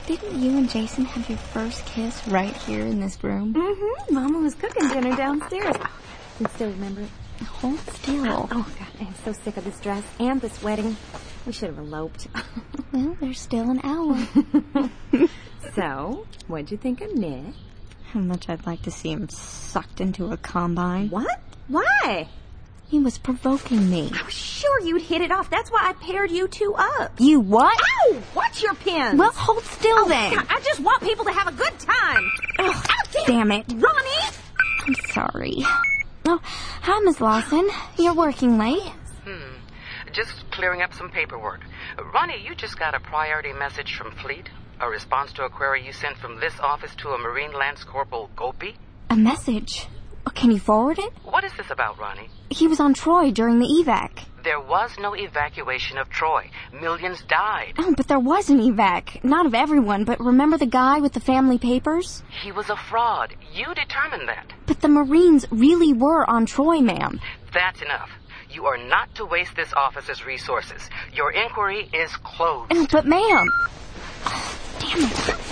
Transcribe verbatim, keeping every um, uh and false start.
Didn't you and Jason have your first kiss right here in this room? Mm-hmm. Mama was cooking dinner downstairs. Oh, I can still remember it. Hold still. Oh, God, I'm so sick of this dress and this wedding. We should have eloped. Well, there's still an hour. So, what'd you think of Nick? How much I'd like to see him sucked into a combine. What? Why? He was provoking me. I was sure you'd hit it off. That's why I paired you two up. You what? Ow! Watch your pins. Well, hold still oh, then. God, I just want people to have a good time. Ugh, damn. damn it. Ronnie! I'm sorry. Oh, hi, Miss Lawson. You're working late. Hmm. Just clearing up some paperwork. Uh, Ronnie, you just got a priority message from Fleet? A response to a query you sent from this office to a Marine Lance Corporal Gopi? A message? Oh, can you forward it? What is this about, Ronnie? He was on Troy during the evac. There was no evacuation of Troy. Millions died. Oh, but there was an evac. Not of everyone, but remember the guy with the family papers? He was a fraud. You determined that. But the Marines really were on Troy, ma'am. That's enough. You are not to waste this office's resources. Your inquiry is closed. Oh, but ma'am... Oh, damn it.